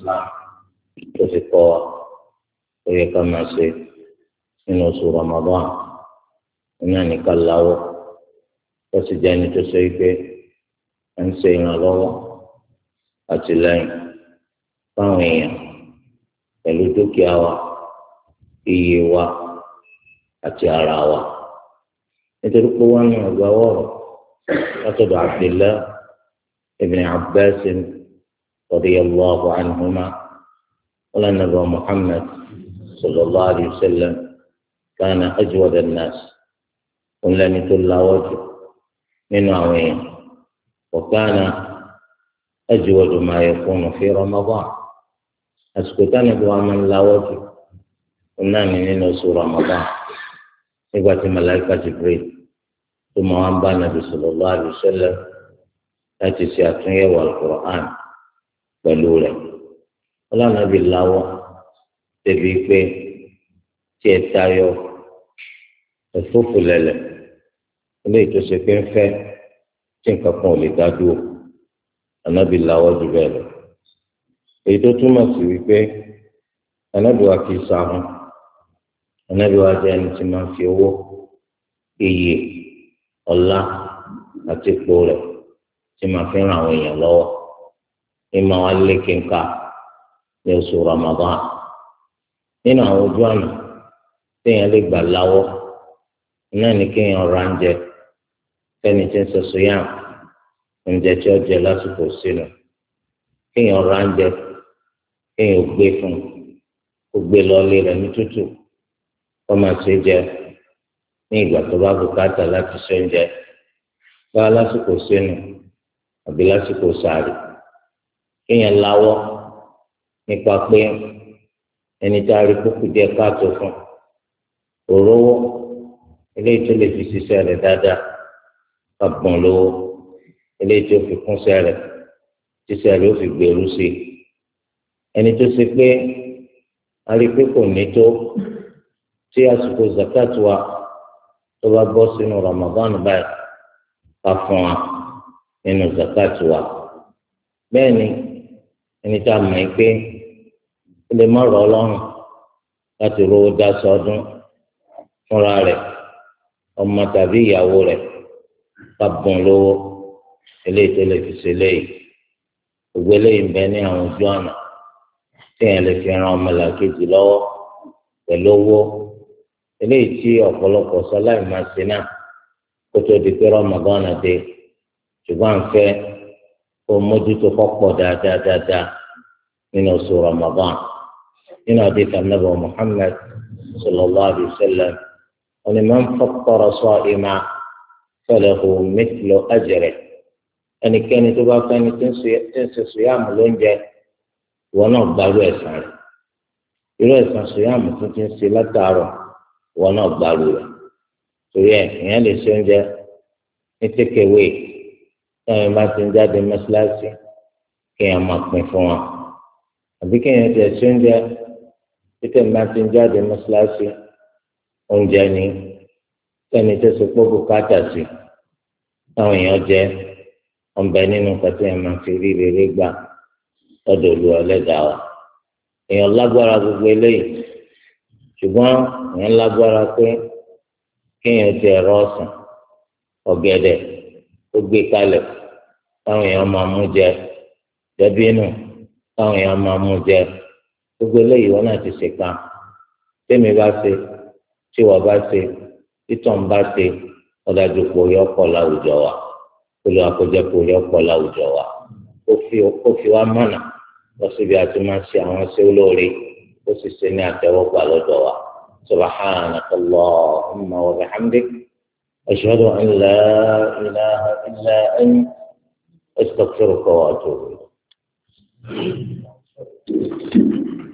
Islam tó fi kọ́ wa ó yẹ ká máa ṣe nínú oṣù Ramadan náà nìkan láwọ́ ó sì jẹ́ ẹni tó ṣe pé à ń ṣe ìrànlọ́wọ́ àtìlẹ́yìn fáwọn èèyàn pẹ̀lú dúkìá wa iye wa àti ara wa nítorí pé wọ́n ní ọgbà wọ̀rọ̀ látọ̀dọ̀ Abdullah ibn Abbas radiyallahu anhuma wala nabi Muhammad sallallahu alayhi wa sallam kana ajwad an-nas òun lẹni tó láwọ́ jù nínú àwọn èèyàn wa kana ajwad ma yakunu fi Ramadan àsìkò táwọn ìlú wa máa ń láwọ́ jù òun náà ní nínú oṣù Ramadan nígbà tí malaika Jibril tó máa ń bá nàbì sallallahu alaihi wasallam láti ṣe àtúnyẹ̀wò al-Qur'an pẹ̀lú rẹ̀ ọlọ́nàbì láwọ́ débi pé tí ẹ tayọ ẹ̀fọ́fù lẹ̀lẹ̀ ilé ìtòsí pé ń fẹ́ tí nǹkan kan ò lè dá dúró ànábì láwọ́ jù bẹ́ẹ̀ lọ èyí tó túmọ̀ sí wípé ànábì wa kì í sáhùn ànábì wa jẹ́ ẹni tí máa ń fi owó iyì ọlá àti ipò rẹ̀ tí máa fi ràn àwọn èèyàn lọ́wọ́ ní máa wá lé kínká ní oṣù Ramadan nínú àwọn ojú àná téèyàn lè gbà láwọ́ náà ní kéèyàn ra oúnjẹ fẹ́ni tí ń ṣe sùyàm oúnjẹ tí ó jẹ lásìkò sínú kéèyàn ra oúnjẹ kéèyàn gbé fún kó gbé lọ́ọ́lé rẹ̀ ní tútù kó máa ṣe jẹ ní ìgbà tó bá bùkátà láti ṣe oúnjẹ bá lásìkò sínú àbí lásìkò sààrì kéèyàn láwọ́ nípa pé ẹni tá a rí kókò díẹ̀ káàtó fún òróró eléyìí tó lè fi ṣiṣẹ́ rẹ̀ dáadáa ká gbọ̀n lówó eléyìí tó fi kúnṣẹ́ rẹ̀ ṣiṣẹ́ rẹ̀ ó fi gbèrú sí i ẹni tó ṣe pé a rí pé kò ní tó tí àsìkò zakat wa tó bá bọ́ sínú Ramadan báyìí ká fún wa nínú zakat wa bẹ́ẹ̀ ni ẹni tá a mọ̀ pé ó lè má rọ̀ ọlọ́run láti rówó dá sọdún fúnra rẹ̀ ọmọ tàbí ìyàwó rẹ̀ ká bùn lówó eléyìí tó lè fi ṣe léyìí gbogbo eléyìí ń bẹ ní àwọn ojú ọ̀nà téèyàn lè fi ran ọmọlàkejì lọ́wọ́ pẹ̀lú owó eléyìí tí ọ̀pọ̀lọpọ̀ sọláì máa ṣe náà kó tó di pé Ramadan dé ṣùgbọ́n à ń fẹ́ kó mójútó kọ́pọ̀ dáadáa nínú oṣù Ramadan nínú àdìsí Ànábì Muhammad sallallahu alaihi wasallam wọn ni man fattara sa'iman falahu mithlu ajrihi ẹnikẹ́ni tó bá fẹ́ ni tí ń ṣe sùyàmù lóúnjẹ ìwọ náà gbárù ẹ̀san rẹ̀ irú ẹ̀san sùyàmù tó ti ń ṣe látàárọ̀ ìwọ náà gbárù rẹ̀ torí ẹ̀ ìyẹn lè ṣe oúnjẹ ní tékèwé táwọn bá ti ń jáde mọ́ṣáláṣí kéèyàn máa pín fún wọn àbí kéèyàn tẹ̀ ṣe oúnjẹ títẹ̀ bá ti ń jáde mọ́ṣáláṣí oúnjẹ ní sẹ́ni tó ṣe pé bùkátà sí táwọn èèyàn jẹ ọ̀nbẹ nínú kàtí ẹ̀ máa fi rí rere gbà lọ́dọ̀ Olúwa Ẹlẹ́dàá wa èèyàn lágbára gbogbo eléyìí ṣùgbọ́n èèyàn lágbára pé kéèyàn ti ẹ̀rọ ọ̀sán ọ̀gẹ̀dẹ̀ ó gbé kalẹ̀ táwọn èèyàn máa mú jẹ dàbínù táwọn èèyàn máa mú jẹ gbogbo eléyìí wọn náà ti ṣèkà tèmi bá ṣe tí wọ́n bá ṣe títàn bá ṣe ọ̀dájú pò yọ pọ̀ láwùjọ wa olú àkójọpọ̀ yọ pọ̀ láwùjọ wa ó fi wá mọ̀nà lọ síbi àti máa ṣe àwọn ṣé olóore ó sì ṣe ní àtẹ́wọ́gbà lọ́dọ̀ wa subhanaka Allahumma wa bihamdik ashhadu an la ilaha illa anta astaghfiruka wa atubu ilayk.